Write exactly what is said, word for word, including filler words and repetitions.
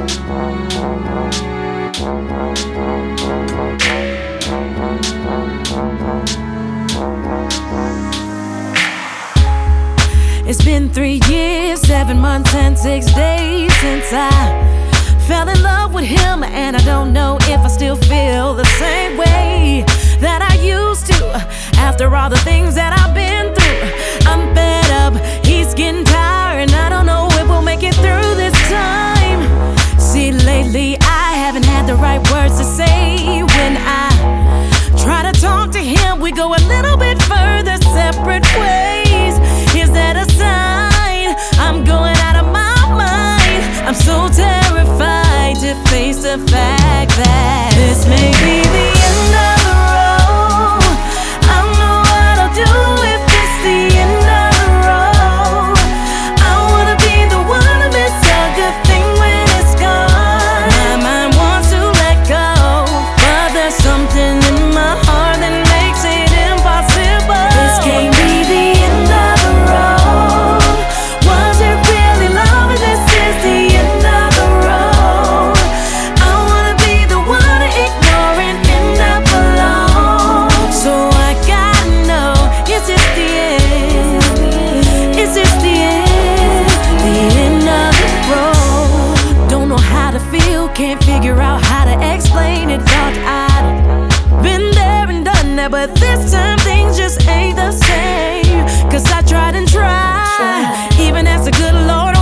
It's been three years, seven months, and six days since I fell in love with him, and I don't know if I still feel the same way that I used to. After all the things that I've been through, I'm fed up, he's getting tired, and I don't know if we'll make it through this time. See, lately I haven't had the right words to say. When I try to talk to him, we go a little bit further separate ways. Is that a sign I'm going out of my mind? I'm so terrified to face the fact that this may be the end of the road. I don't know what I'll do if it's the end of the road. I wanna be the one to miss a good thing when it's gone. My mind wants to let go, but there's something in my heart that makes it impossible. This can't be the end of the road. Was it really love, or this is the end of the road? I wanna be the one to ignore and end up alone. So I gotta know, is this the end? Is this the end? The end of the road. Don't know how to feel, can't figure out how to explain it. Thought I'd been there and done that, but this time things just ain't the same. Cause I tried and tried, even asked the good Lord